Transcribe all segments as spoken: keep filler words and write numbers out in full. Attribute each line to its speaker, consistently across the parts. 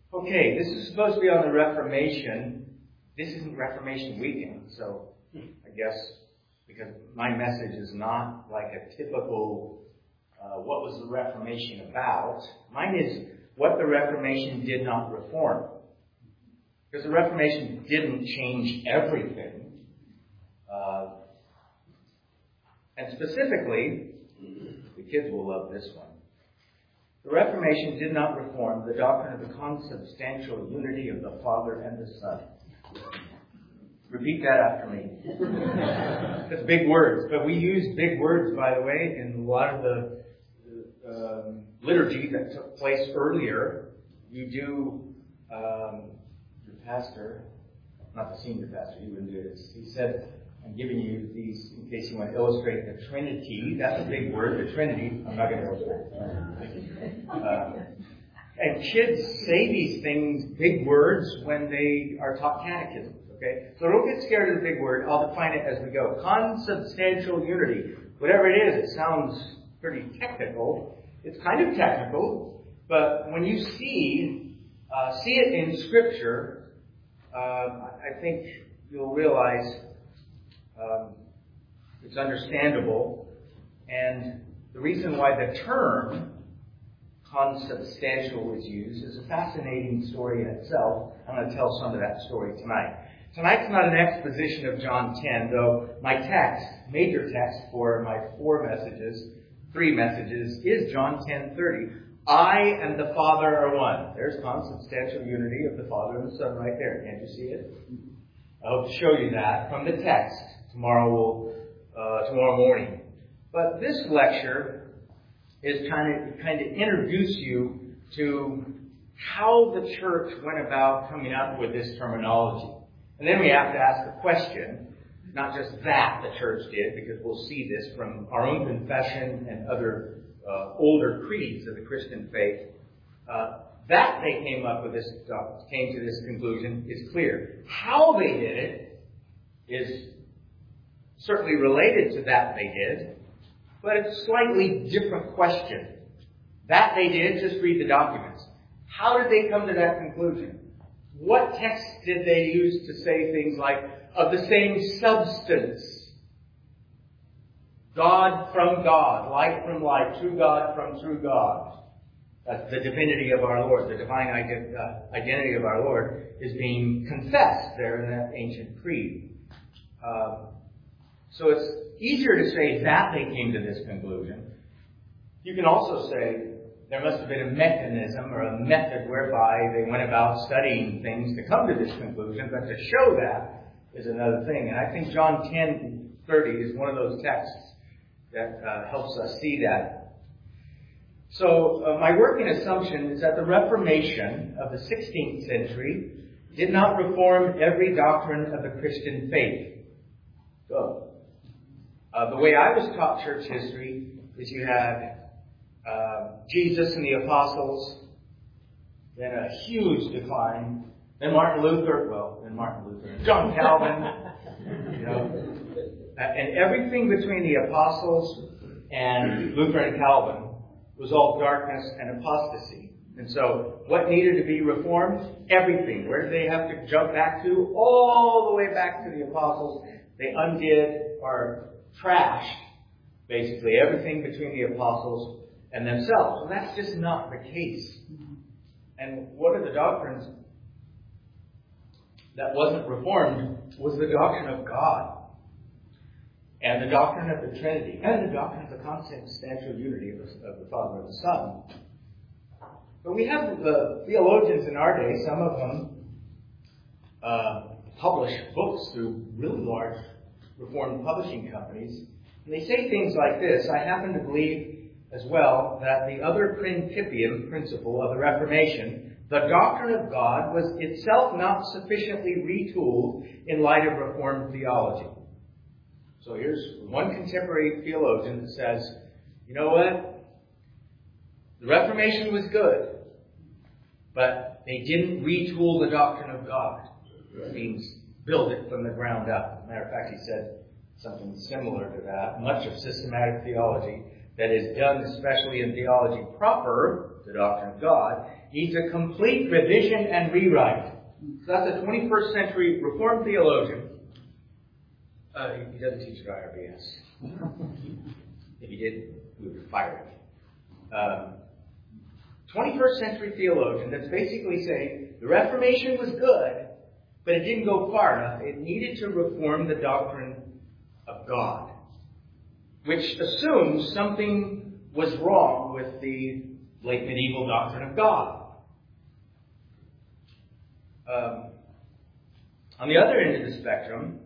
Speaker 1: Okay, this is supposed to be on the Reformation. This isn't Reformation weekend, so I guess because my message is not like a typical, uh, what was the Reformation about? Mine is what the Reformation did not reform. Because the Reformation didn't change everything. Uh, and specifically, the kids will love this one. The Reformation did not reform the doctrine of the consubstantial unity of the Father and the Son. Repeat that after me. That's big words. But we use big words, by the way, in a lot of the um, liturgy that took place earlier. You do, um, your pastor, not the senior pastor, he wouldn't do this. He said, I'm giving you these in case you want to illustrate the Trinity. That's a big word, the Trinity. I'm not going to illustrate it. Uh, and kids say these things, big words, when they are taught catechism. Okay? So don't get scared of the big word. I'll define it as we go. Consubstantial unity. Whatever it is, it sounds pretty technical. It's kind of technical, but when you see uh, see it in Scripture, uh, I think you'll realize um, it's understandable. And the reason why the term consubstantial is used is a fascinating story in itself. I'm going to tell some of that story tonight. Tonight's not an exposition of John ten, though my text, major text for my four messages, three messages, is John ten thirty. I and the Father are one. There's consubstantial unity of the Father and the Son right there. Can't you see it? I hope to show you that from the text tomorrow, will, uh, tomorrow morning. But this lecture is trying to kind of introduce you to how the church went about coming up with this terminology. And then we have to ask the question, not just that the church did, because we'll see this from our own confession and other uh, older creeds of the Christian faith. Uh, that they came up with this, uh, came to this conclusion is clear. How they did it is certainly related to that they did, but it's a slightly different question. That they did, just read the documents. How did they come to that conclusion? What text did they use to say things like, of the same substance? God from God, light from light, true God from true God. That's the divinity of our Lord. The divine identity of our Lord is being confessed there in that ancient creed. Uh, so it's easier to say that they came to this conclusion. You can also say, there must have been a mechanism or a method whereby they went about studying things to come to this conclusion, but to show that is another thing. And I think John ten thirty is one of those texts that uh, helps us see that. So uh, my working assumption is that the Reformation of the sixteenth century did not reform every doctrine of the Christian faith. So, uh, the way I was taught church history is you had Uh, Jesus and the apostles, then a huge decline, then Martin Luther, well, then Martin Luther, John Calvin, you know, and everything between the apostles and Luther and Calvin was all darkness and apostasy. And so, what needed to be reformed? Everything. Where did they have to jump back to? All the way back to the apostles. They undid or trashed, basically, everything between the apostles and themselves. And that's just not the case. And one of the doctrines that wasn't reformed was the doctrine of God, and the doctrine of the Trinity, and the doctrine of the consubstantial unity of the, of the Father and the Son. But we have the theologians in our day, some of them uh, publish books through really large Reformed publishing companies, and they say things like this. I happen to believe as well that the other principium principle of the Reformation, the doctrine of God, was itself not sufficiently retooled in light of Reformed theology. So here's one contemporary theologian that says, you know what? The Reformation was good, but they didn't retool the doctrine of God. It means build it from the ground up. As a matter of fact, he said something similar to that. Much of systematic theology that is done, especially in theology proper, the doctrine of God, needs a complete revision and rewrite. So that's a twenty-first century Reformed theologian. Uh, he doesn't teach at I R B S. If he did, we would fire him. Um, twenty-first century theologian that's basically saying the Reformation was good, but it didn't go far enough. It needed to reform the doctrine of God, which assumes something was wrong with the late medieval doctrine of God. Um, on the other end of the spectrum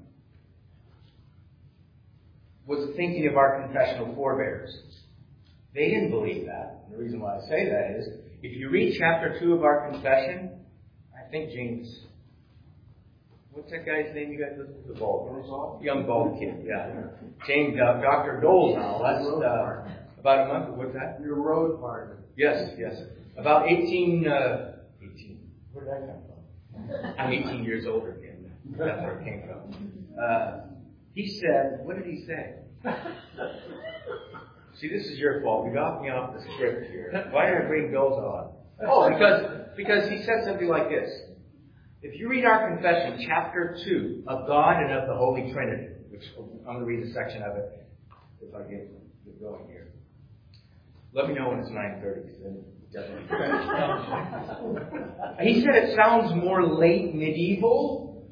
Speaker 1: was the thinking of our confessional forebears. They didn't believe that. And the reason why I say that is, if you read chapter two of our confession, I think James, what's that guy's name you got? The, the bald, young bald kid, yeah. James, uh, Doctor Dolezal, that's uh, about a month, what's that?
Speaker 2: Your road partner.
Speaker 1: Yes, yes. About eighteen, uh, eighteen, where did that come from? I'm eighteen years older again. That's where it came from. Uh, he said, what did he say? See, this is your fault. You got me off the script here. Why did I bring Bill's on? Oh, because, because he said something like this. If you read our confession, chapter two, of God and of the Holy Trinity, which I'm going to read a section of it if I get, get going here. Let me know when it's nine thirty, because then it doesn't. He said it sounds more late medieval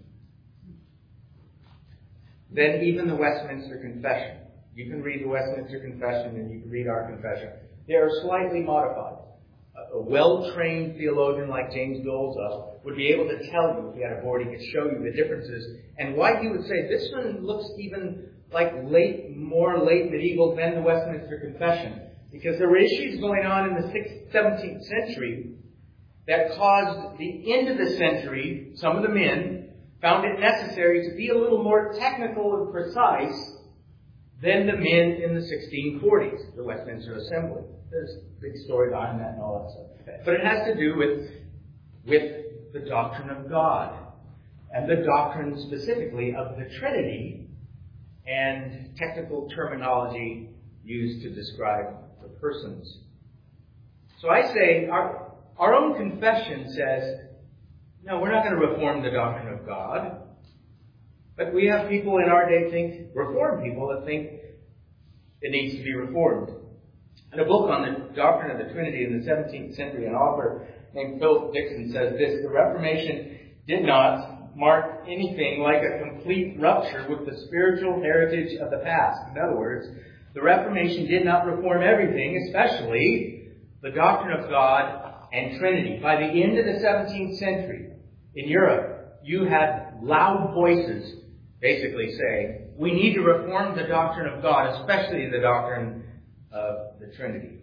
Speaker 1: than even the Westminster Confession. You can read the Westminster Confession and you can read our confession. They are slightly modified. A well-trained theologian like James Dolezal would be able to tell you, if he had a board, he could show you the differences and why he would say this one looks even like late, more late medieval than the Westminster Confession. Because there were issues going on in the sixteenth, seventeenth century that caused the end of the century, some of the men found it necessary to be a little more technical and precise than the men in the sixteen forties, the Westminster Assembly. There's a big story behind that and all that stuff. But it has to do with, with the doctrine of God and the doctrine specifically of the Trinity and technical terminology used to describe the persons. So I say our, our own confession says, no, we're not going to reform the doctrine of God. But we have people in our day think, reformed people that think it needs to be reformed. In a book on the doctrine of the Trinity in the seventeenth century, an author named Philip Dixon says this: the Reformation did not mark anything like a complete rupture with the spiritual heritage of the past. In other words, the Reformation did not reform everything, especially the doctrine of God and Trinity. By the end of the seventeenth century, in Europe, you had loud voices basically saying, we need to reform the doctrine of God, especially the doctrine of the Trinity.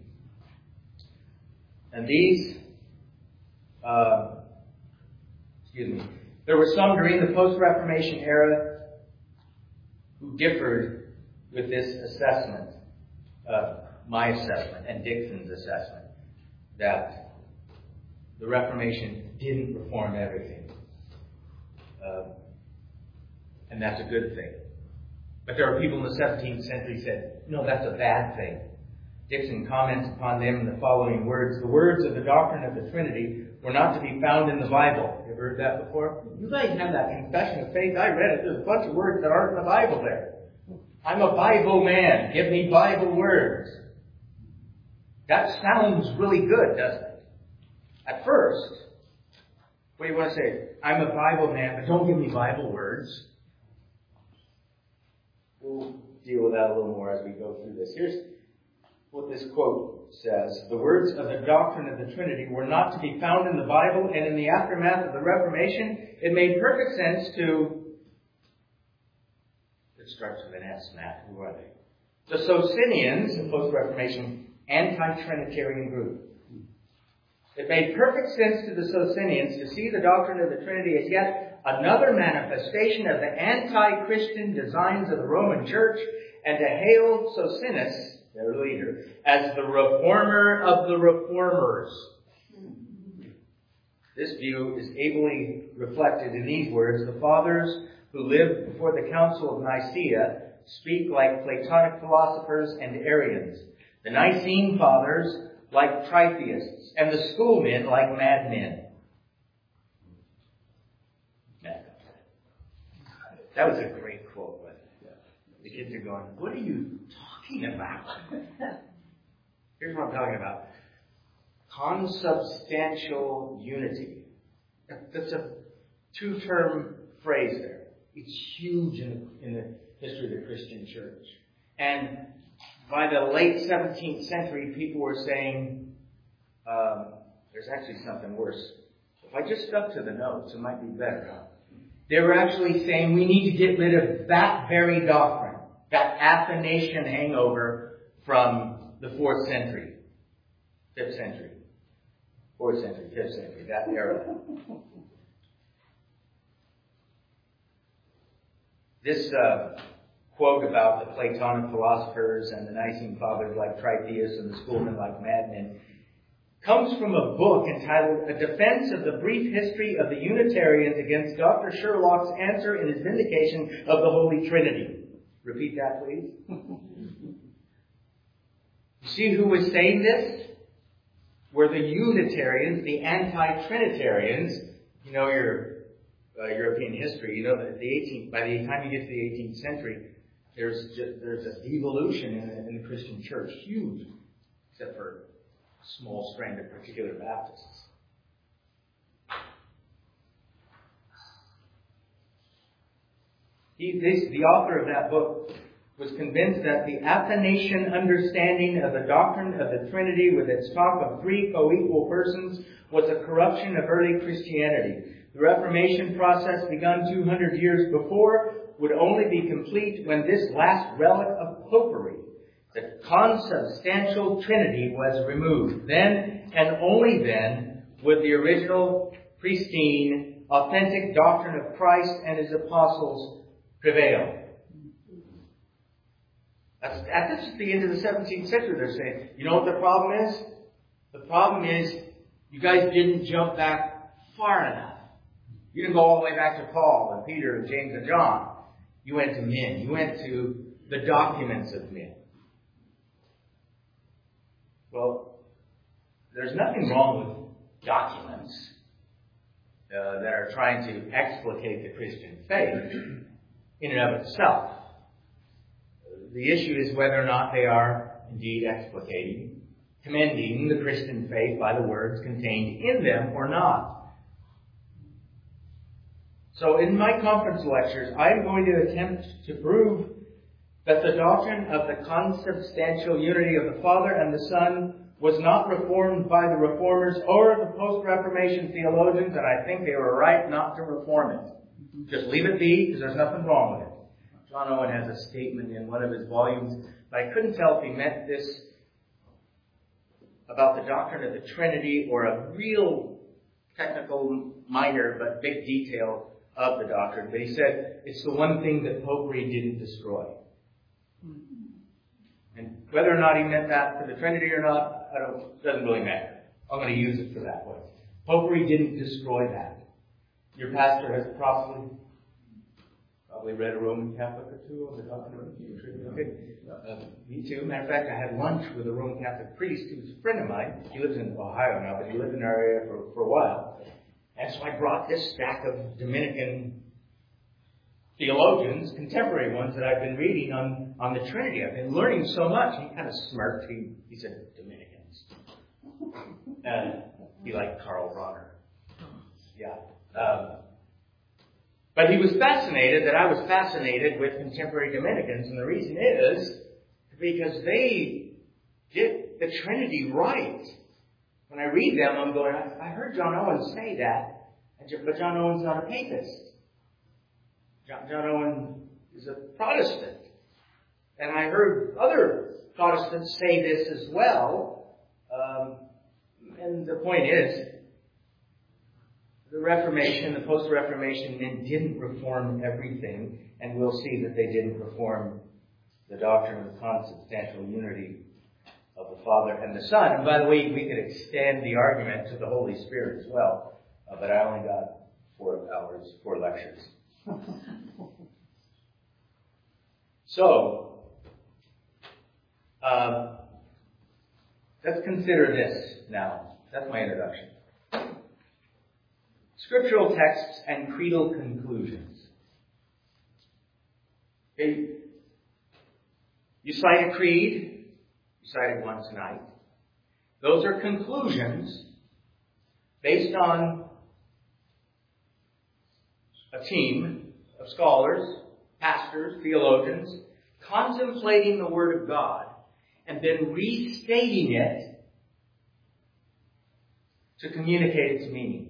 Speaker 1: And these, uh, excuse me, there were some during the post-Reformation era who differed with this assessment, uh, my assessment and Dixon's assessment, that the Reformation didn't reform everything. Uh, and that's a good thing. But there are people in the seventeenth century who said, no, that's a bad thing. Dixon comments upon them in the following words: the words of the doctrine of the Trinity were not to be found in the Bible. You ever heard that before? You guys have that confession of faith. I read it. There's a bunch of words that aren't in the Bible there. I'm a Bible man. Give me Bible words. That sounds really good, doesn't it? At first, what do you want to say? I'm a Bible man, but don't give me Bible words. We'll deal with that a little more as we go through this. Here's what this quote says: the words of the doctrine of the Trinity were not to be found in the Bible, and in the aftermath of the Reformation, it made perfect sense to... It starts with an S, Matt. Who are they? The Socinians, the post-Reformation anti-Trinitarian group. It made perfect sense to the Socinians to see the doctrine of the Trinity as yet another manifestation of the anti-Christian designs of the Roman Church, and to hail Socinus, their leader, as the reformer of the reformers. This view is ably reflected in these words: the fathers who lived before the Council of Nicaea speak like Platonic philosophers and Arians. The Nicene fathers, like tritheists, and the schoolmen like madmen. That was a great quote, but the kids are going, what are you talking about? Here's what I'm talking about. Consubstantial unity. That's a two-term phrase there. It's huge in the, in the history of the Christian church. And by the late seventeenth century, people were saying, um, there's actually something worse. If I just stuck to the notes, it might be better, huh? They were actually saying we need to get rid of that very doctrine, that Athanasian hangover from the fourth century, fifth century, fourth century, fifth century, that era. This uh, quote about the Platonic philosophers and the Nicene fathers like tritheists and the schoolmen like madmen comes from a book entitled A Defense of the Brief History of the Unitarians Against Doctor Sherlock's Answer in His Vindication of the Holy Trinity. Repeat that, please. You see who was saying this? Were the Unitarians, the anti-Trinitarians. You know your uh, European history. You know that the eighteenth. By the time you get to the eighteenth century, there's just, there's a devolution in the, in the Christian church, huge, except for a small strand of particular Baptists. He, this, the author of that book was convinced that the Athanasian understanding of the doctrine of the Trinity with its talk of three co-equal persons was a corruption of early Christianity. The Reformation process begun two hundred years before would only be complete when this last relic of popery, the consubstantial Trinity, was removed. Then, and only then, would the original, pristine, authentic doctrine of Christ and His apostles prevail. That's, that's just the end of the seventeenth century, they're saying. You know what the problem is? The problem is, you guys didn't jump back far enough. You didn't go all the way back to Paul and Peter and James and John. You went to men. You went to the documents of men. Well, there's nothing wrong with documents uh, that are trying to explicate the Christian faith in and of itself. The issue is whether or not they are indeed explicating, commending the Christian faith by the words contained in them or not. So in my conference lectures, I am going to attempt to prove that the doctrine of the consubstantial unity of the Father and the Son was not reformed by the Reformers or the post-Reformation theologians, and I think they were right not to reform it. Just leave it be, because there's nothing wrong with it. John Owen has a statement in one of his volumes, but I couldn't tell if he meant this about the doctrine of the Trinity or a real technical, minor, but big detail of the doctrine. But he said it's the one thing that popery didn't destroy. And whether or not he meant that for the Trinity or not, I don't, doesn't really matter. I'm going to use it for that way. Popery didn't destroy that. Your pastor has probably probably read a Roman Catholic or two on the doctrine of the Trinity. Okay. Uh, me too. Matter of fact, I had lunch with a Roman Catholic priest who's a friend of mine. He lives in Ohio now, but he lived in our area for, for a while. And so I brought this stack of Dominican theologians, contemporary ones that I've been reading on, on the Trinity. I've been learning so much. He kind of smirked. He, he said, Dominicans. Uh, he liked Karl Rahner. Yeah. Um, but he was fascinated that I was fascinated with contemporary Dominicans. And the reason is because they get the Trinity right. When I read them, I'm going, I heard John Owen say that, but John Owen's not a papist. John, John Owen is a Protestant. And I heard other Protestants say this as well. Um, and the point is, the Reformation, the post-Reformation men didn't reform everything, and we'll see that they didn't reform the doctrine of consubstantial unity of the Father and the Son. And by the way, we could extend the argument to the Holy Spirit as well, uh, but I only got four hours, four lectures. So, um, let's consider this now. That's my introduction. Scriptural texts and creedal conclusions. Okay. You cite a creed. You cited one tonight. Those are conclusions based on a team of scholars, pastors, theologians, contemplating the Word of God and then restating it to communicate its meaning.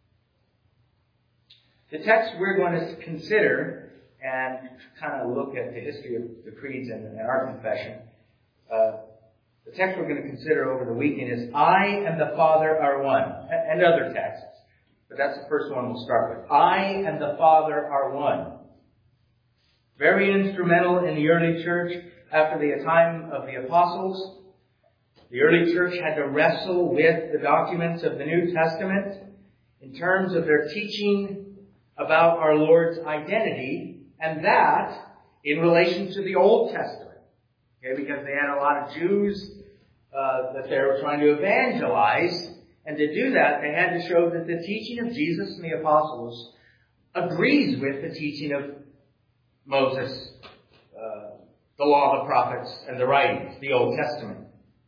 Speaker 1: The text we're going to consider and kind of look at the history of the creeds and, and our confession. Uh, the text we're going to consider over the weekend is I and the Father are one, and other texts. But that's the first one we'll start with. I and the Father are one. Very instrumental in the early church after the time of the apostles. The early church had to wrestle with the documents of the New Testament in terms of their teaching about our Lord's identity, and that in relation to the Old Testament. Okay, because they had a lot of Jews uh, that they were trying to evangelize. And to do that, they had to show that the teaching of Jesus and the apostles agrees with the teaching of Moses, uh, the law, the prophets, and the writings, the Old Testament.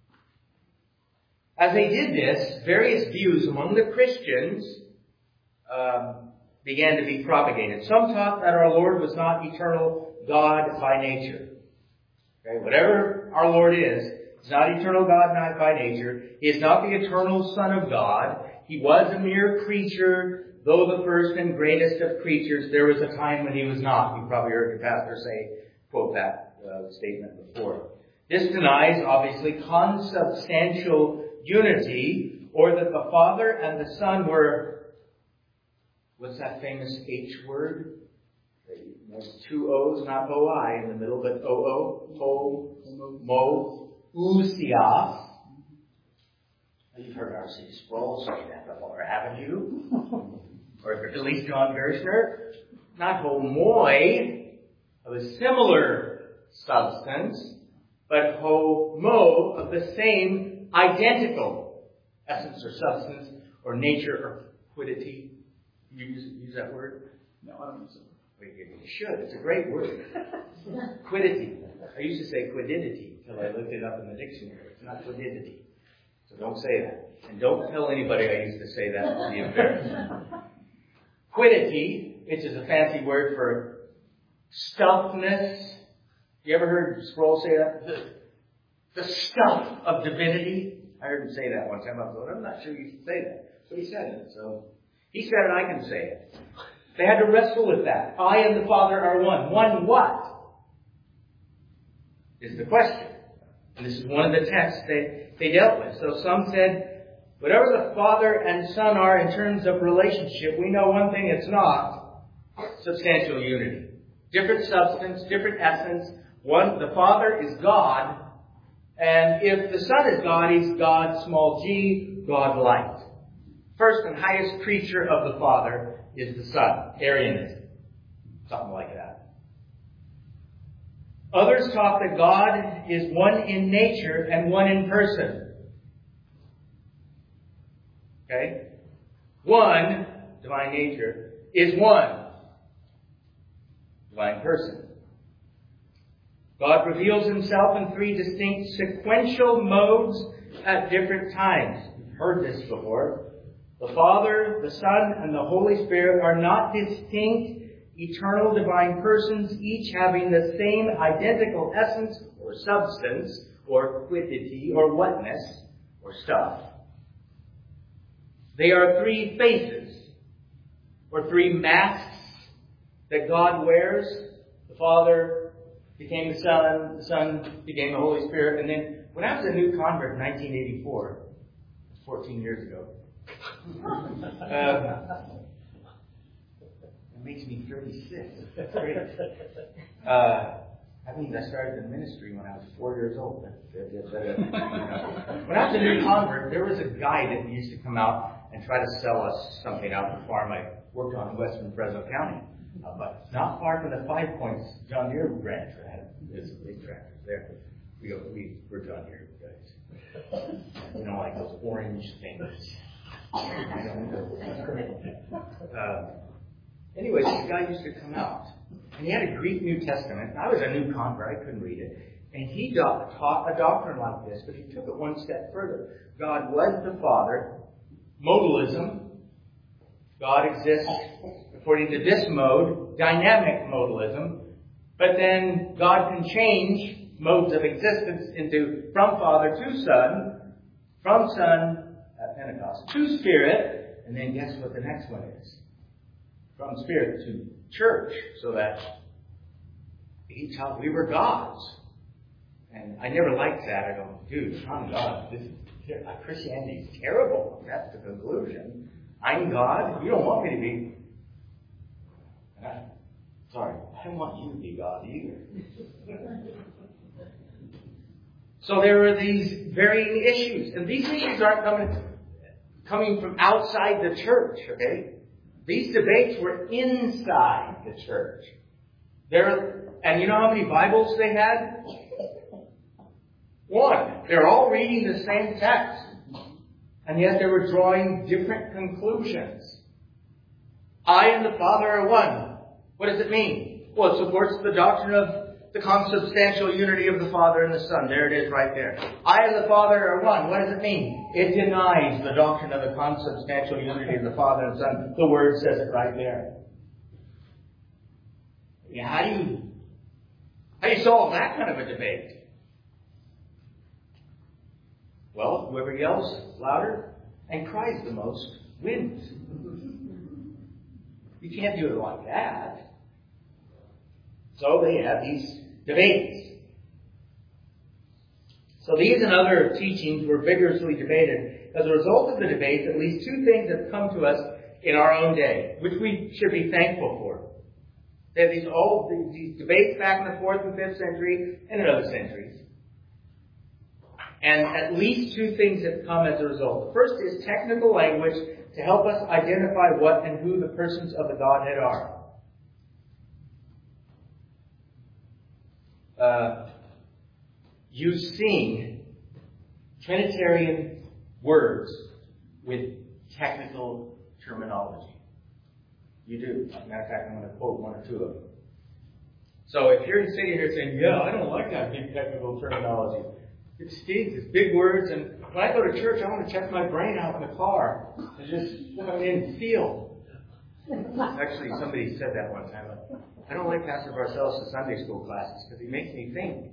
Speaker 1: As they did this, various views among the Christians um, began to be propagated. Some taught that our Lord was not eternal God by nature. Okay, whatever our Lord is, He's not eternal God not by nature. He is not the eternal Son of God. He was a mere creature, though the first and greatest of creatures. There was a time when He was not. You probably heard your pastor say, quote that uh, statement before. This denies, obviously, consubstantial unity, or that the Father and the Son were, what's that famous H word? There's two O's, not O-I in the middle, but O-O, ho, mo, ousios. You've heard R C Sproul say that before, haven't you? Or at least John Gershner. Not homoi, of a similar substance, but homo, of the same identical essence or substance or nature or quiddity. You use, use that word?
Speaker 2: No, I don't use it.
Speaker 1: You should. It's a great word. Quiddity. I used to say quiddity until I looked it up in the dictionary. It's not quiddity. So don't say that. And don't tell anybody I used to say that. It'll be embarrassing. Quiddity, which is a fancy word for stuffness. You ever heard Sproul say that? The, the stuff of divinity. I heard him say that one time. I thought, I'm not sure you should say that. So he said it. So he said it, I can say it. They had to wrestle with that. I and the Father are one. One what? Is the question. And this is one of the texts they, they dealt with. So some said, whatever the Father and Son are in terms of relationship, we know one thing it's not. Substantial unity. Different substance, different essence. One, the Father is God. And if the Son is God, He's God, small g, God light. First and highest creature of the Father is the Son. Arianism. Something like that. Others taught that God is one in nature and one in person. Okay? One, divine nature, is one. Divine person. God reveals Himself in three distinct sequential modes at different times. You've heard this before. The Father, the Son, and the Holy Spirit are not distinct, eternal divine persons, each having the same identical essence or substance or quiddity or whatness or stuff. They are three faces or three masks that God wears. The Father became the Son, the Son became the Holy Spirit. And then when I was a new convert in nineteen eighty-four, fourteen years ago, Uh, it makes me thirty-six. That's great. Uh, that means I started the ministry when I was four years old. When I was a new convert, there was a guy that used to come out and try to sell us something out the farm I worked on in western Fresno County. Uh, but not far from the Five Points John Deere ranch. I had there's big tractors there. We go, we we're John Deere guys. You know, like those orange things. uh, anyways, this guy used to come out. And he had a Greek New Testament. I was a new convert. I couldn't read it. And he taught a doctrine like this, but he took it one step further. God was the Father. Modalism. God exists according to this mode, dynamic modalism. But then God can change modes of existence into from Father to Son, from Son at Pentecost to Spirit, and then guess what the next one is? From Spirit to Church, so that he taught we were gods. And I never liked that. I go, dude, I'm God. This Christianity is terrible. That's the conclusion. I'm God. You don't want me to be. I, sorry, I don't want you to be God either. So there are these varying issues. And these issues aren't coming, coming from outside the church, okay? These debates were inside the church. There, and you know how many Bibles they had? One. They're all reading the same text. And yet they were drawing different conclusions. I and the Father are one. What does it mean? Well, it supports the doctrine of the consubstantial unity of the Father and the Son. There it is right there. I and the Father are one. What does it mean? It denies the doctrine of the consubstantial unity of the Father and Son. The Word says it right there. Yeah, how do you, how do you solve that kind of a debate? Well, whoever yells louder and cries the most wins. You can't do it like that. So they have these debates. So these and other teachings were vigorously debated. As a result of the debates, at least two things have come to us in our own day, which we should be thankful for. They have these all these debates back in the fourth and fifth century and in other centuries. And at least two things have come as a result. The first is technical language to help us identify what and who the persons of the Godhead are. Uh, you sing Trinitarian words with technical terminology. You do. As a matter of fact, I'm going to quote one or two of them. So if you're sitting here saying, yeah, I don't like that big technical terminology. It stinks. It's big words. And when I go to church, I want to check my brain out in the car and just come in and feel. Actually, somebody said that one time. I don't like Pastor Barcelos' Sunday school classes because he makes me think.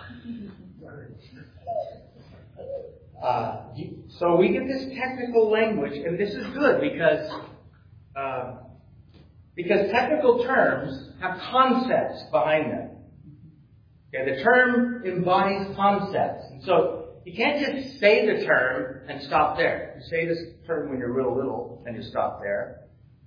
Speaker 1: Uh, you, so we get this technical language, and this is good because uh, because technical terms have concepts behind them. Okay, the term embodies concepts. And so you can't just say the term and stop there. You say this term when you're real little and you stop there.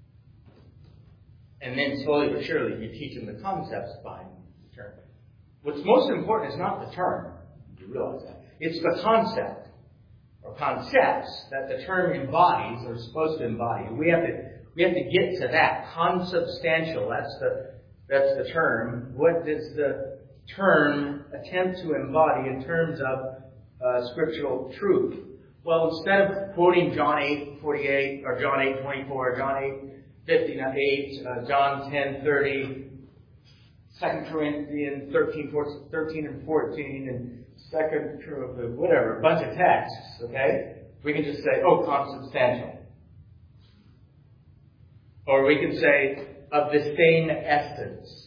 Speaker 1: And then slowly but surely you teach them the concepts behind the term. What's most important is not the term. You realize that. It's the concept or concepts that the term embodies or is supposed to embody. We have to we have to get to that. Consubstantial, that's the that's the term. What does the term attempt to embody in terms of uh, scriptural truth? Well, instead of quoting John eight forty-eight or John eight twenty-four or John eight fifty-eight, uh, John ten thirty, Second Corinthians thirteen, fourteen, thirteen and fourteen, and Second whatever, a bunch of texts. Okay, we can just say, "Oh, consubstantial," or we can say, "of the same essence,"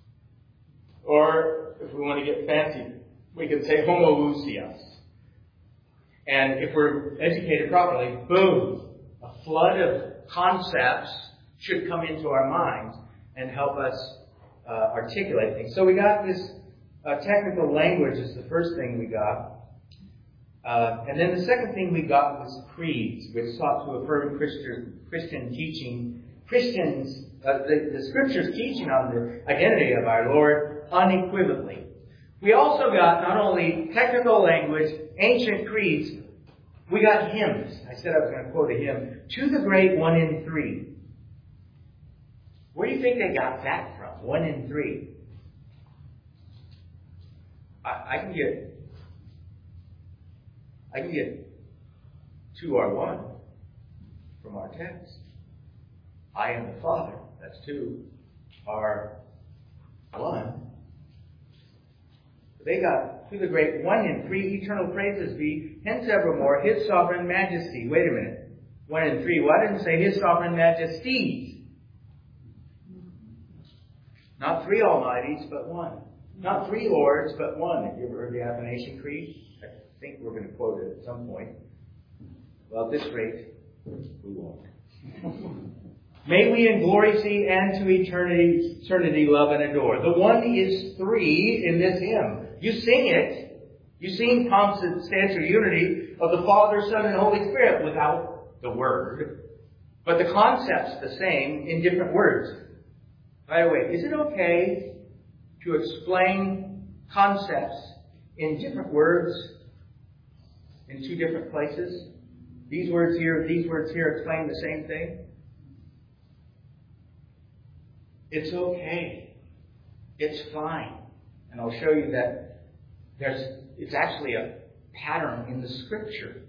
Speaker 1: or if we want to get fancy, we can say homoousios. And if we're educated properly, boom, a flood of concepts should come into our minds and help us uh, articulate things. So we got this uh, technical language is the first thing we got. Uh, and then the second thing we got was creeds, which sought to affirm Christian, Christian teaching, Christians, uh, the, the Scripture's teaching on the identity of our Lord unequivocally. We also got not only technical language, ancient creeds, we got hymns. I said I was going to quote a hymn. To the Great One in Three. Where do you think they got that from? One in three. I, I can get I can get two are one from our text. I and the Father, that's two, are one. They got, through the great one in three, eternal praises be, hence evermore, his sovereign majesty. Wait a minute. One in three, well, I didn't say his sovereign majesties. Not three almighties, but one. Not three lords, but one. Have you ever heard the Athanasian Creed? I think we're going to quote it at some point. Well, at this rate, we won't. May we in glory see and to eternity, eternity love and adore. The one is three in this hymn. You sing it. You sing consubstantial unity of the Father, Son, and Holy Spirit without the word. But the concept's the same in different words. By the way, is it okay to explain concepts in different words in two different places? These words here, these words here explain the same thing? It's okay. It's fine. And I'll show you that there's, it's actually a pattern in the Scripture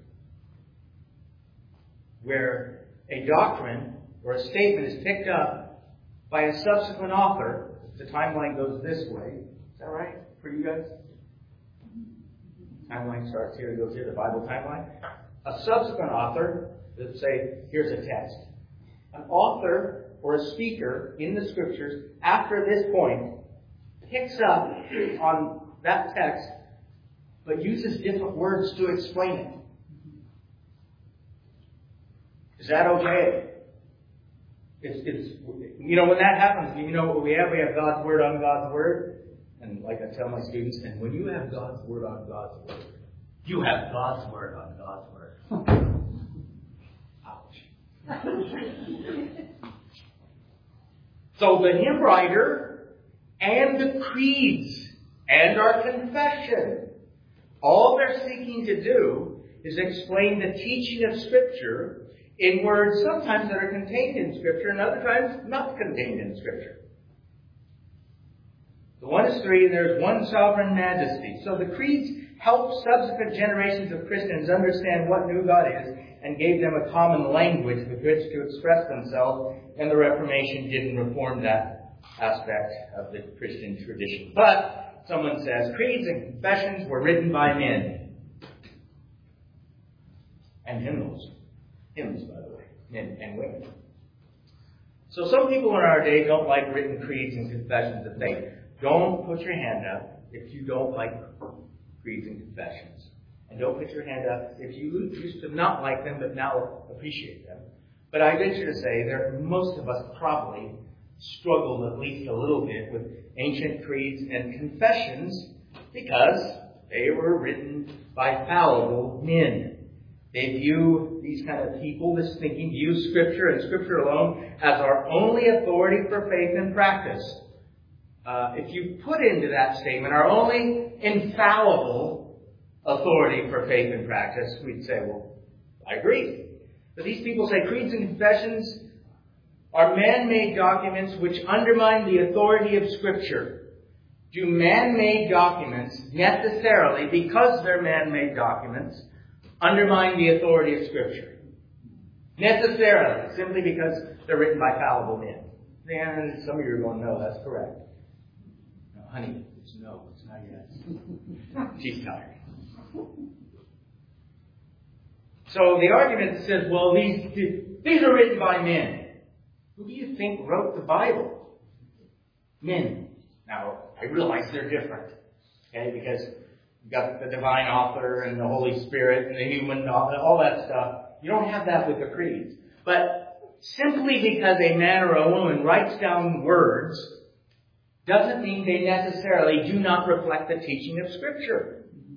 Speaker 1: where a doctrine or a statement is picked up by a subsequent author. The timeline goes this way. Is that right for you guys? Timeline starts here, goes here, the Bible timeline. A subsequent author, let's say, here's a text. An author or a speaker in the Scriptures, after this point, picks up on that text, but uses different words to explain it. Is that okay? It's, it's, you know, when that happens, you know what we have? We have God's Word on God's Word. And like I tell my students, and when you have God's Word on God's Word, you have God's Word on God's Word. Ouch. So the hymn writer and the creeds and our confession, all they're seeking to do is explain the teaching of Scripture in words sometimes that are contained in Scripture and other times not contained in Scripture. The one is three and there's one sovereign majesty. So the creeds help subsequent generations of Christians understand what new God is and gave them a common language with which to express themselves, and the Reformation didn't reform that aspect of the Christian tradition. But someone says creeds and confessions were written by men. And hymnals. Hymns, by the way, men and women. So some people in our day don't like written creeds and confessions that say, don't put your hand up if you don't like creeds and confessions. And don't put your hand up if you used to not like them but now appreciate them. But I venture to say that most of us probably struggled at least a little bit with ancient creeds and confessions because they were written by fallible men. They view these kind of people, this thinking, view Scripture and Scripture alone as our only authority for faith and practice. Uh, if you put into that statement our only infallible authority for faith and practice, we'd say, well, I agree. But these people say creeds and confessions are man-made documents which undermine the authority of Scripture. Do man-made documents necessarily, because they're man-made documents, undermine the authority of Scripture? Necessarily, simply because they're written by fallible men. And some of you are going, no, that's correct. No, honey, it's no, it's not yes. She's tired. So the argument says, well, these, these are written by men. Who do you think wrote the Bible? Men. Now, I realize they're different. Okay, because you've got the divine author and the Holy Spirit and the human author, all that stuff. You don't have that with the creeds. But simply because a man or a woman writes down words doesn't mean they necessarily do not reflect the teaching of Scripture.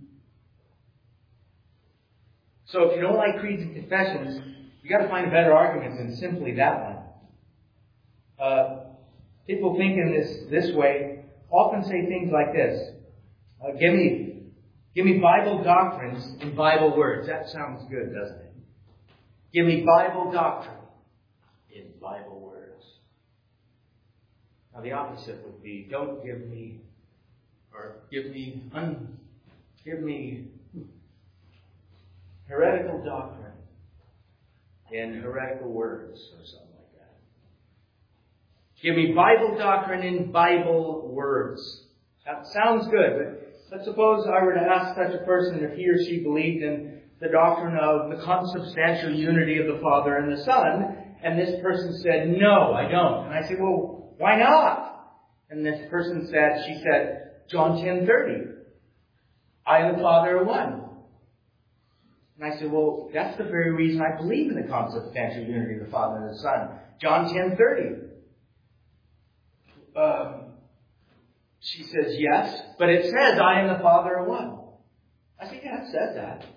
Speaker 1: So if you don't like creeds and confessions, you've got to find a better argument than simply that one. Uh, people think in this, this way often say things like this. Uh, give me, give me Bible doctrines in Bible words. That sounds good, doesn't it? Give me Bible doctrine in Bible words. Now the opposite would be, don't give me, or give me, un, give me heretical doctrine in heretical words or something like that. Give me Bible doctrine in Bible words. That sounds good, but let's suppose I were to ask such a person if he or she believed in the doctrine of the consubstantial unity of the Father and the Son, and this person said, no, I don't. And I say, well, why not? And this person said, she said, John ten thirty, I and the Father are one. And I said, well, that's the very reason I believe in the consubstantial unity of the Father and the Son. John ten thirty. Um, she says, yes, but it says, I and the Father are one. I said, yeah, it says that.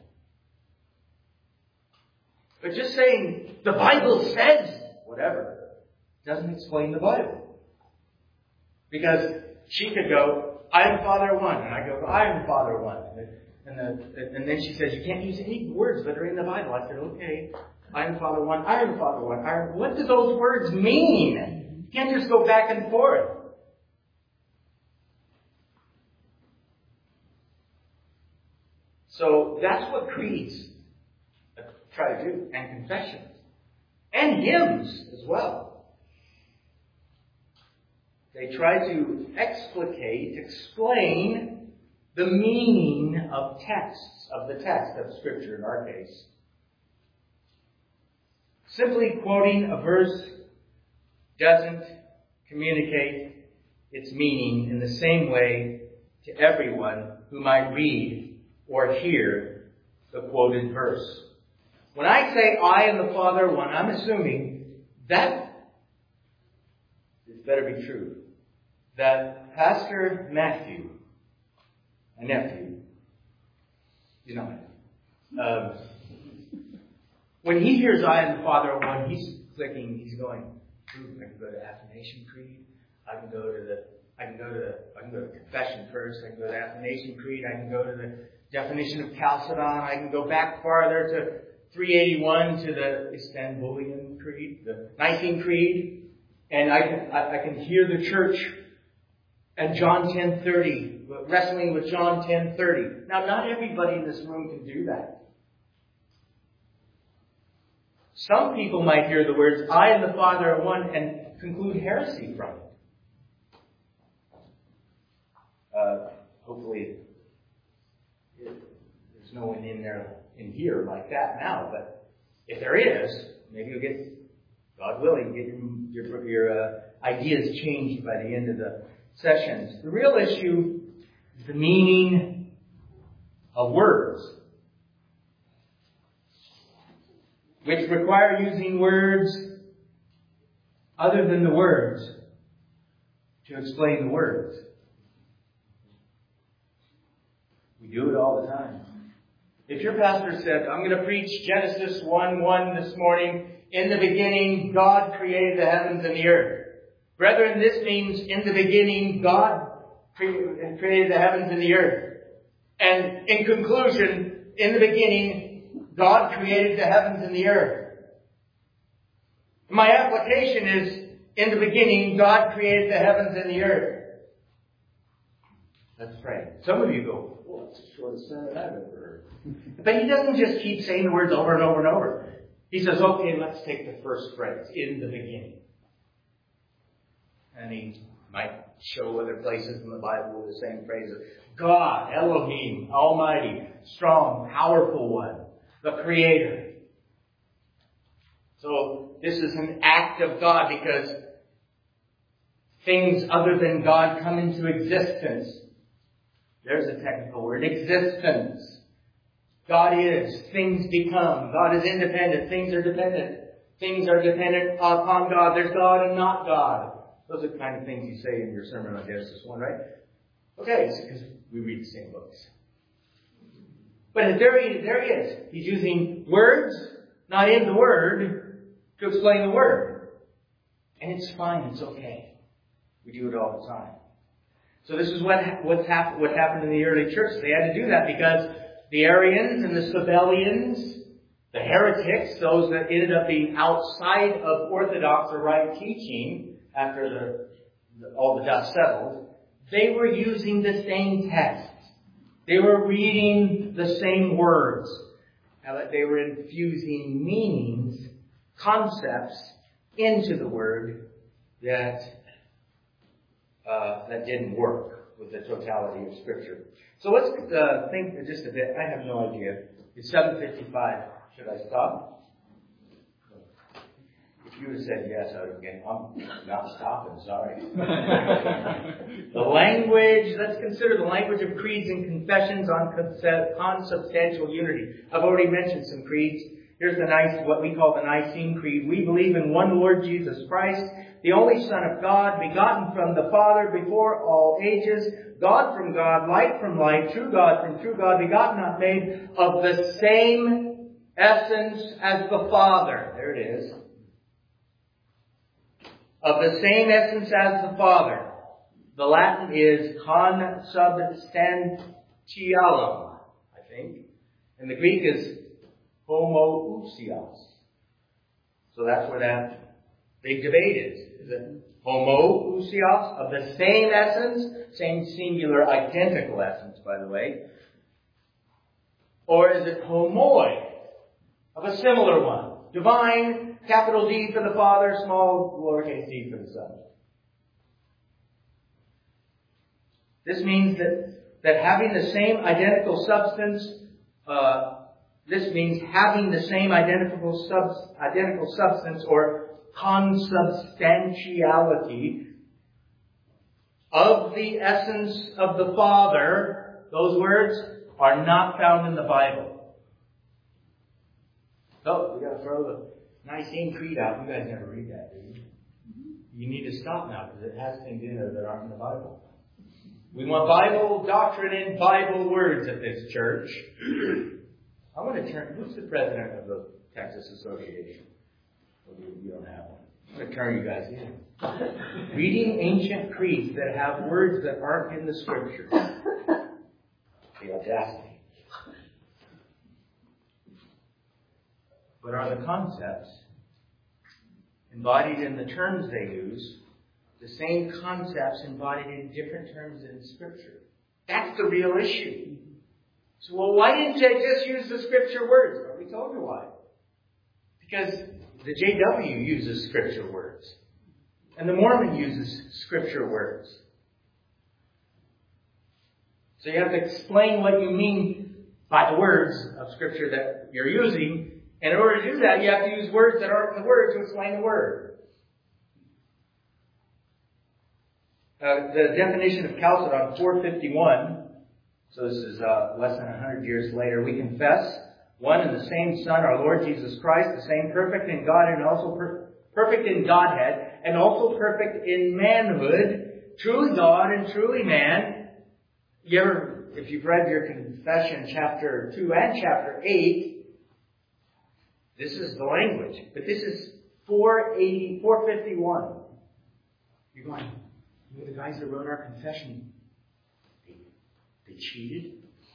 Speaker 1: But just saying, the Bible says, whatever, doesn't explain the Bible. Because she could go, I and the Father are one. And I go, I and the Father are one. And, the, and then she says, you can't use any words that are in the Bible. I said, okay, I and the Father are one, I and the Father are one. I, what do those words mean? You can't just go back and forth. So that's what creeds try to do, and confessions, and hymns as well. They try to explicate, explain the meaning of texts, of the text of Scripture in our case. Simply quoting a verse doesn't communicate its meaning in the same way to everyone who might read or hear the quoted verse. When I say I and the Father are one, I'm assuming that it better be true. That Pastor Matthew, a nephew, you know, um, when he hears I and the Father are one, he's clicking, he's going, ooh, I can go to Athanasian Creed, I can go to the I can go to the, I can go to confession first, I can go to Athanasian Creed, I can go to the definition of Chalcedon, I can go back farther to three eighty-one to the Istanbulian Creed, the Nicene Creed, and I can, I, I can hear the church and John ten thirty, wrestling with John ten thirty. Now, not everybody in this room can do that. Some people might hear the words, I and the Father are one, and conclude heresy from it. Uh, hopefully, it, there's no one in there in here like that now, but if there is, maybe you'll get, God willing, get your, your, your uh, ideas changed by the end of the sessions. The real issue is the meaning of words, which require using words other than the words to explain the words. We do it all the time. If your pastor said, I'm going to preach Genesis one one this morning, in the beginning, God created the heavens and the earth. Brethren, this means in the beginning, God created the heavens and the earth. And in conclusion, in the beginning, God created the heavens and the earth. My application is, in the beginning, God created the heavens and the earth. Let's pray. Some of you go, well, that's the shortest sermon I've ever heard. But he doesn't just keep saying the words over and over and over. He says, okay, let's take the first phrase, in the beginning. And he might show other places in the Bible with the same phrases. God, Elohim, Almighty, strong, powerful one, the Creator. So this is an act of God because things other than God come into existence. There's a technical word, existence. God is, things become. God is independent, things are dependent. Things are dependent upon God. There's God and not God. Those are the kind of things you say in your sermon on Genesis one, right? Okay, because we read the same books. But there he, there he is. He's using words, not in the Word, to explain the Word. And it's fine, it's okay. We do it all the time. So this is what what's hap- what happened in the early church. They had to do that because the Arians and the Sabellians, the heretics, those that ended up being outside of orthodox or right teaching after the, the, all the dust settled, they were using the same text. They were reading the same words. how that they were infusing meanings, concepts into the Word that uh, that didn't work with the totality of Scripture. So let's uh, think for just a bit. I have no idea. It's seven fifty-five. Should I stop? If you would have said yes, I would have been, I'm not stopping, sorry. The language, let's consider the language of creeds and confessions on consubstantial unity. I've already mentioned some creeds. Here's the nice, what we call the Nicene Creed. We believe in one Lord Jesus Christ, the only Son of God, begotten from the Father before all ages, God from God, light from light, true God from true God, begotten, not made, of the same essence as the Father. There it is. Of the same essence as the Father. The Latin is consubstantialum, I think. And the Greek is homoousios. So that's where that big debate is. Is it homoousios, of the same essence, same singular identical essence, by the way? Or is it homoi, of a similar one? Divine, capital D for the Father, small lowercase d for the Son. This means that, that having the same identical substance, uh, this means having the same identical, subs, identical substance or consubstantiality of the essence of the Father. Those words are not found in the Bible. Oh, we got to throw the Nicene Creed out. You guys never read that, do you? You need to stop now because it has things in there that aren't in the Bible. We want Bible doctrine and Bible words at this church. I want to turn. Who's the president of the Texas Association? Well, you don't have one. I'm going to turn you guys in. Reading ancient creeds that have words that aren't in the Scripture. The audacity. But are the concepts embodied in the terms they use the same concepts embodied in different terms in Scripture? That's the real issue. So, well, why didn't they just use the Scripture words? Well, we told you why. Because the J W uses Scripture words. And the Mormon uses Scripture words. So you have to explain what you mean by the words of Scripture that you're using. And in order to do that, you have to use words that aren't in the Word to explain the Word. Uh, the definition of Chalcedon four fifty-one, so this is uh, less than one hundred years later, we confess one and the same Son, our Lord Jesus Christ, the same perfect in God and also per- perfect in Godhead, and also perfect in manhood, truly God and truly man. You ever, if you've read your confession, chapter two and chapter eight, this is the language. But this is four eighty, four fifty-one. You're going, you know, the guys that wrote our confession, they, they cheated.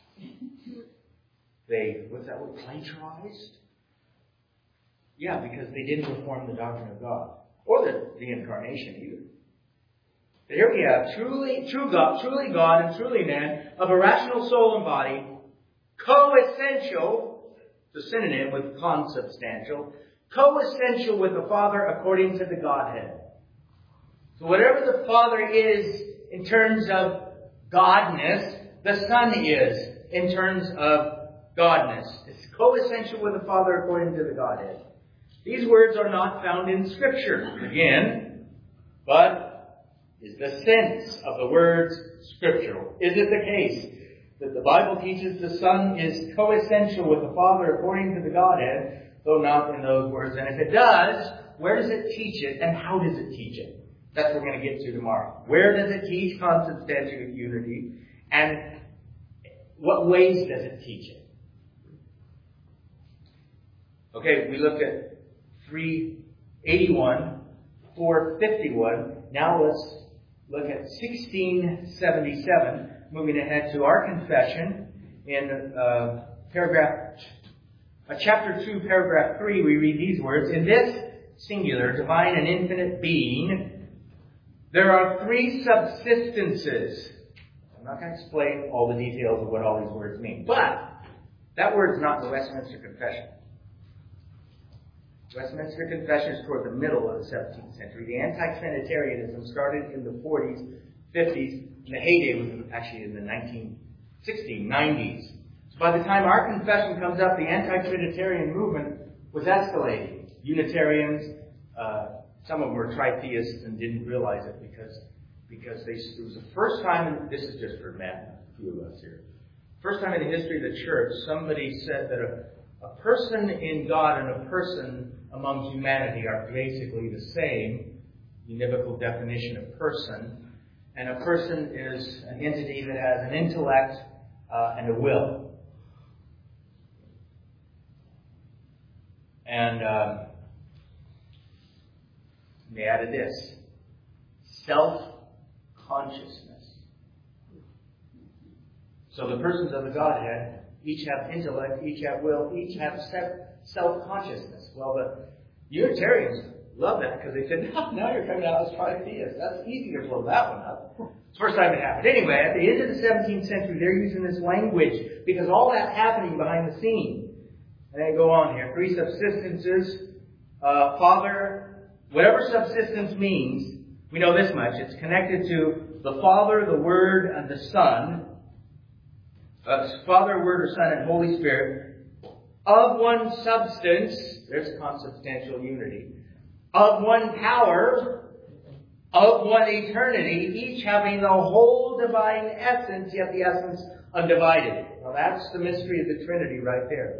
Speaker 1: They, what's that word, plagiarized? Yeah, because they didn't reform the doctrine of God. Or the, the incarnation either. But here we have truly, true God, truly God and truly man, of a rational soul and body, co-essential, the synonym with consubstantial, co-essential with the Father according to the Godhead. So whatever the Father is in terms of Godness, the Son is in terms of Godness. It's co-essential with the Father according to the Godhead. These words are not found in Scripture, again, but is the sense of the words scriptural? Is it the case that the Bible teaches the Son is co-essential with the Father according to the Godhead, though not in those words? And if it does, where does it teach it and how does it teach it? That's what we're going to get to tomorrow. Where does it teach consubstantial unity and what ways does it teach it? Okay, we looked at three eighty-one, four fifty-one. Now let's look at sixteen seventy-seven. Moving ahead to our confession in uh, paragraph, uh, chapter two, paragraph three, we read these words. In this singular, divine and infinite being, there are three subsistences. I'm not going to explain all the details of what all these words mean. But That word is not in the Westminster Confession. Westminster Confession is toward the middle of the seventeenth century. The anti-Trinitarianism started in the forties, fifties, and the heyday was actually in the nineteen sixties, nineties. So by the time our confession comes up, the anti-Trinitarian movement was escalating. Unitarians, uh, some of them were tritheists and didn't realize it because because they, it was the first time, and this is just for men, a few of us here, first time in the history of the church, somebody said that a, a person in God and a person among humanity are basically the same, univocal definition of person, and a person is an entity that has an intellect uh, and a will. And uh, they added this, self-consciousness. So the persons of the Godhead each have intellect, each have will, each have self-consciousness. Well, the Unitarians love that because they said, no, now you're coming out as tritheists. That's easy to blow that one up. It's the first time it happened. Anyway, at the end of the seventeenth century, they're using this language because all that's happening behind the scenes. And they go on here. Three subsistences, uh, Father, whatever subsistence means, we know this much. It's connected to the Father, the Word, and the Son. Uh, Father, Word, or Son, and Holy Spirit. Of one substance, there's consubstantial unity. Of one power, of one eternity, each having the whole divine essence, yet the essence undivided. Well, that's the mystery of the Trinity right there.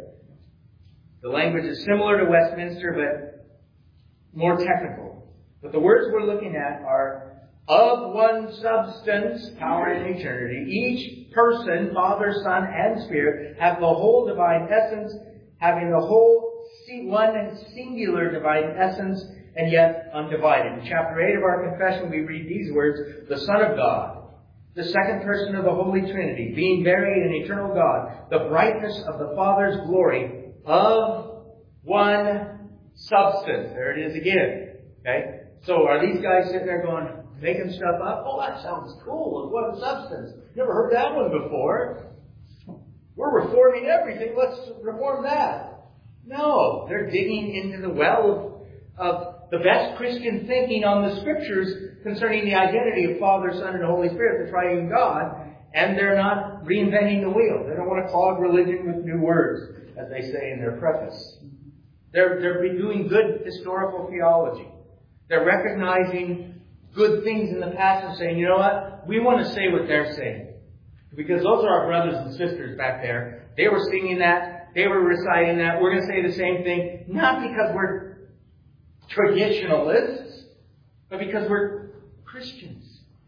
Speaker 1: The language is similar to Westminster, but more technical. But the words we're looking at are of one substance, power and eternity. Each person, Father, Son, and Spirit, have the whole divine essence, having the whole one and singular divine essence, and yet undivided. In chapter eight of our confession, we read these words, the Son of God, the second person of the Holy Trinity, being buried in eternal God, the brightness of the Father's glory, of one substance. There it is again. Okay? So are these guys sitting there going, making stuff up? Oh, that sounds cool. Of one substance. Never heard that one before. We're reforming everything. Let's reform that. No. They're digging into the well of, of the best Christian thinking on the Scriptures concerning the identity of Father, Son, and Holy Spirit, the triune God, and they're not reinventing the wheel. They don't want to clog religion with new words, as they say in their preface. They're, they're doing good historical theology. They're recognizing good things in the past and saying, you know what? We want to say what they're saying. Because those are our brothers and sisters back there. They were singing that. They were reciting that. We're going to say the same thing. Not because we're traditionalists, but because we're Christians.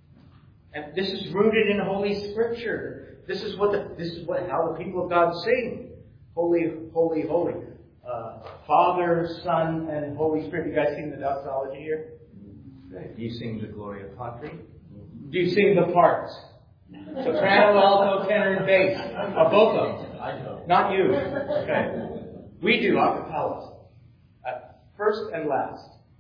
Speaker 1: And this is rooted in Holy Scripture. This is what the, this is what how the people of God sing. Holy, holy, holy. Uh, Father, Son, and Holy Spirit. You guys sing the doxology here? Do you sing the Gloria Patri? Do you sing the parts? Soprano, alto, tenor, and bass. Or both of them? I don't. Not you. Okay. We do a cappella. Uh, first and last.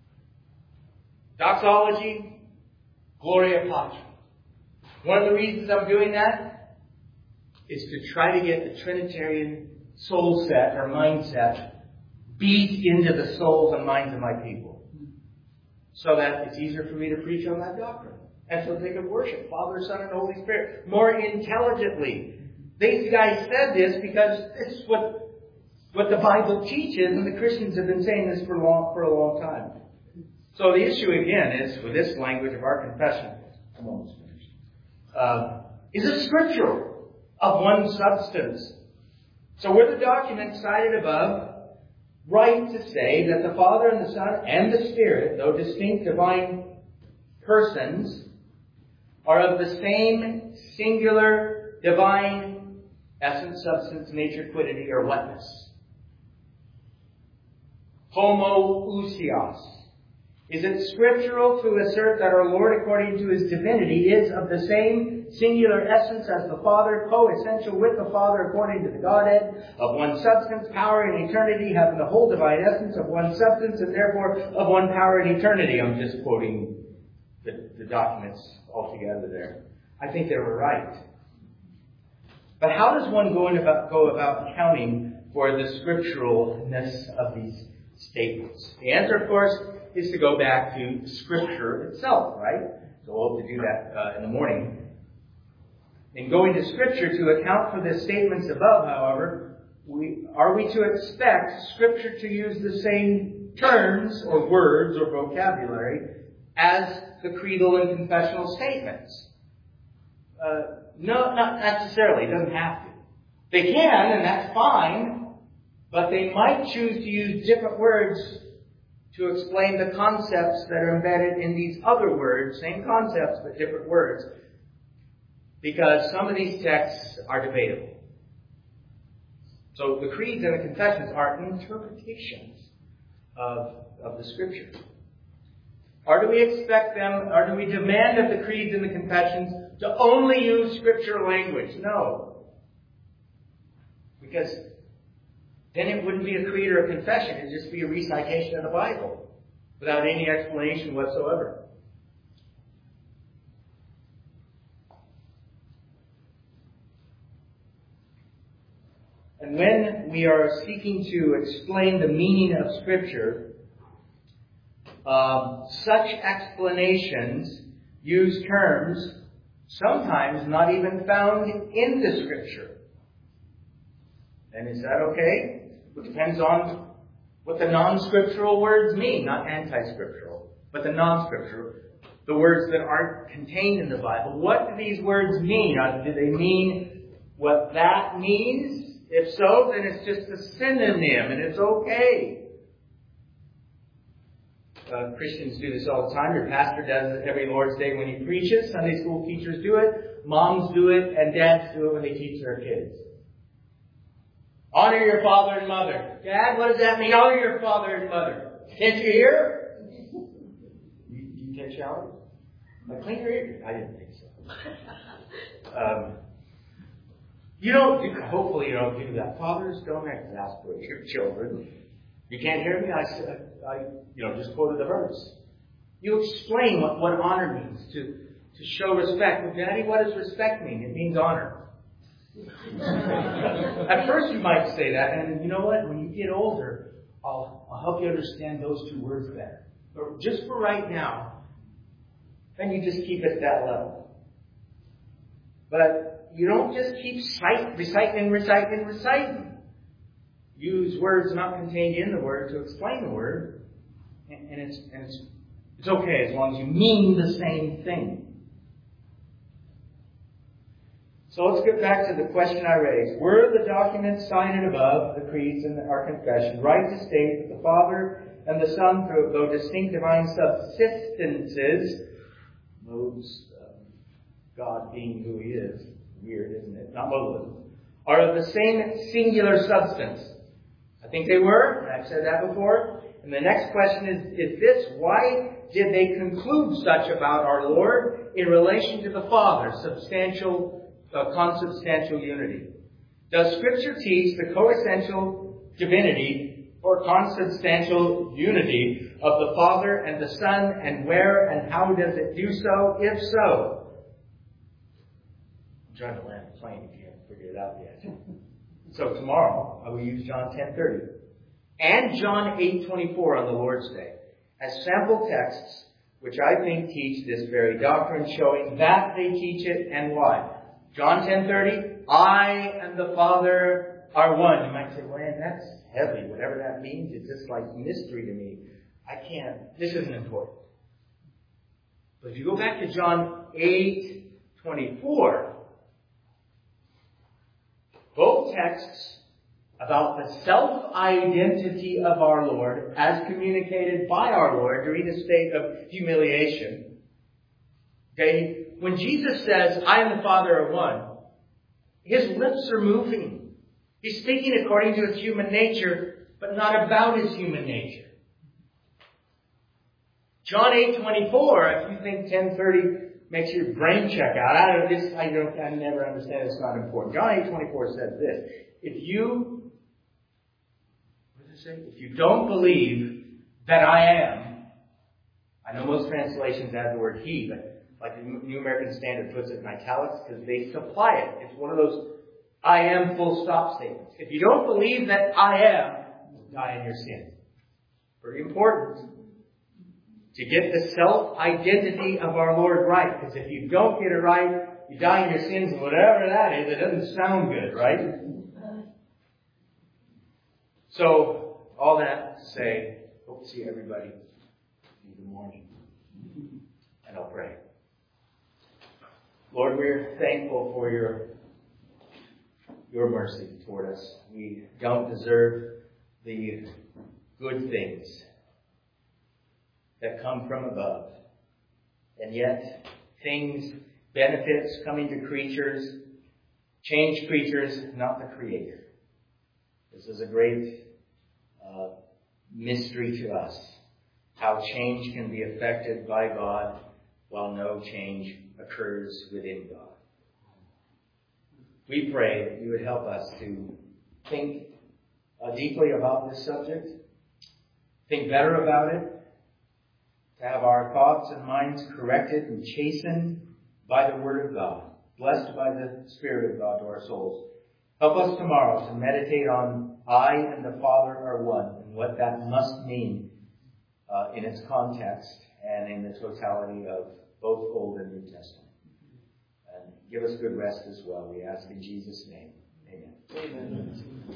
Speaker 1: Doxology, Gloria Patri. One of the reasons I'm doing that is to try to get the Trinitarian soul set or mindset beat into the souls and minds of my people, so that it's easier for me to preach on that doctrine. And so they can worship Father, Son, and Holy Spirit more intelligently. These guys said this because it's what, what the Bible teaches, and the Christians have been saying this for, long, for a long time. So the issue again is, with this language of our confession, I'm almost finished, uh, is it scriptural, of one substance? So were the documents cited above right to say that the Father and the Son and the Spirit, though distinct divine persons, are of the same singular divine essence, substance, nature, quiddity, or whatness? Homoousios. Is it scriptural to assert that our Lord, according to His divinity, is of the same singular essence as the Father, co-essential with the Father according to the Godhead, of one substance, power, and eternity, having the whole divine essence of one substance, and therefore of one power and eternity? I'm just quoting the, the documents altogether there. I think they were right. But how does one go about, go about accounting for the scripturalness of these statements? The answer, of course, is to go back to Scripture itself, right? So we'll hope to do that uh, in the morning. In going to Scripture to account for the statements above, however, we, are we to expect Scripture to use the same terms or words or vocabulary as the creedal and confessional statements? Uh, no, not necessarily. It doesn't have to. They can, and that's fine, but they might choose to use different words to explain the concepts that are embedded in these other words, same concepts, but different words, because some of these texts are debatable. So the creeds and the confessions are interpretations of, of the Scripture. Or do we expect them, or do we demand of the creeds and the confessions to only use Scripture language? No. Because then it wouldn't be a creed or a confession. It would just be a recitation of the Bible without any explanation whatsoever. And when we are seeking to explain the meaning of Scripture, um, such explanations use terms sometimes not even found in the Scripture. And is that okay? It depends on what the non-scriptural words mean, not anti-scriptural, but the non-scriptural, the words that aren't contained in the Bible. What do these words mean? Do they mean what that means? If so, then it's just a synonym, and it's okay. Uh, Christians do this all the time. Your pastor does it every Lord's Day when he preaches. Sunday school teachers do it. Moms do it, and dads do it when they teach their kids. Honor your father and mother. Dad, what does that mean? Honor your father and mother. Can't you hear? You, you take showers? Like, clean your ears. I didn't think so. um, you don't do, hopefully you don't do that. Fathers, don't exasperate your children. You can't hear me? I said, I, you know, just quoted the verse. You explain what, what honor means to, to show respect. Well, Daddy, what does respect mean? It means honor. At first you might say that, and you know what? When you get older, I'll, I'll help you understand those two words better. But just for right now, then you just keep it at that level. But you don't just keep cite, reciting and reciting and reciting. Use words not contained in the word to explain the word, and, and, it's, and it's, it's okay as long as you mean the same thing. So let's get back to the question I raised. Were the documents cited above, the creeds and our confession, right to state that the Father and the Son, though distinct divine subsistences, modes of God being who He is, weird, isn't it? Not modalism, are of the same singular substance? I think they were, and I've said that before. And the next question is, is this: why did they conclude such about our Lord in relation to the Father, substantial Uh, consubstantial unity? Does Scripture teach the coessential divinity or consubstantial unity of the Father and the Son, and where and how does it do so? If so, I'm trying to land a plane if you haven't figured it out yet. So tomorrow I will use John ten thirty and John eight twenty-four on the Lord's Day as sample texts, which I think teach this very doctrine, showing that they teach it and why. John ten thirty, I and the Father are one. You might say, well, man, that's heavy. Whatever that means, it's just like mystery to me. I can't, this isn't important. But if you go back to John eight twenty-four, both texts about the self-identity of our Lord as communicated by our Lord during a state of humiliation. Okay? When Jesus says, I and the Father are one, His lips are moving. He's speaking according to His human nature, but not about His human nature. John eight twenty-four, if you think ten thirty makes your brain check out, I don't, this, I don't, I never understand, it's not important. John eight twenty-four says this: if you, what does it say? If you don't believe that I am, I know most translations add the word He, but like the New American Standard puts it in italics because they supply it. It's one of those I am full stop statements. If you don't believe that I am, you'll die in your sin. Very important to get the self-identity of our Lord right. Because if you don't get it right, you die in your sins, and whatever that is, it doesn't sound good, right? So, all that to say, hope to see everybody in the morning. And I'll pray. Lord, we're thankful for your, your mercy toward us. We don't deserve the good things that come from above. And yet, things, benefits coming to creatures, change creatures, not the Creator. This is a great uh, mystery to us, how change can be affected by God while no change occurs within God. We pray that you would help us to think uh, deeply about this subject, think better about it, to have our thoughts and minds corrected and chastened by the Word of God, blessed by the Spirit of God to our souls. Help us tomorrow to meditate on I and the Father are one, and what that must mean uh, in its context and in the totality of both Old and New Testament. And give us good rest as well, we ask in Jesus' name. Amen. Amen.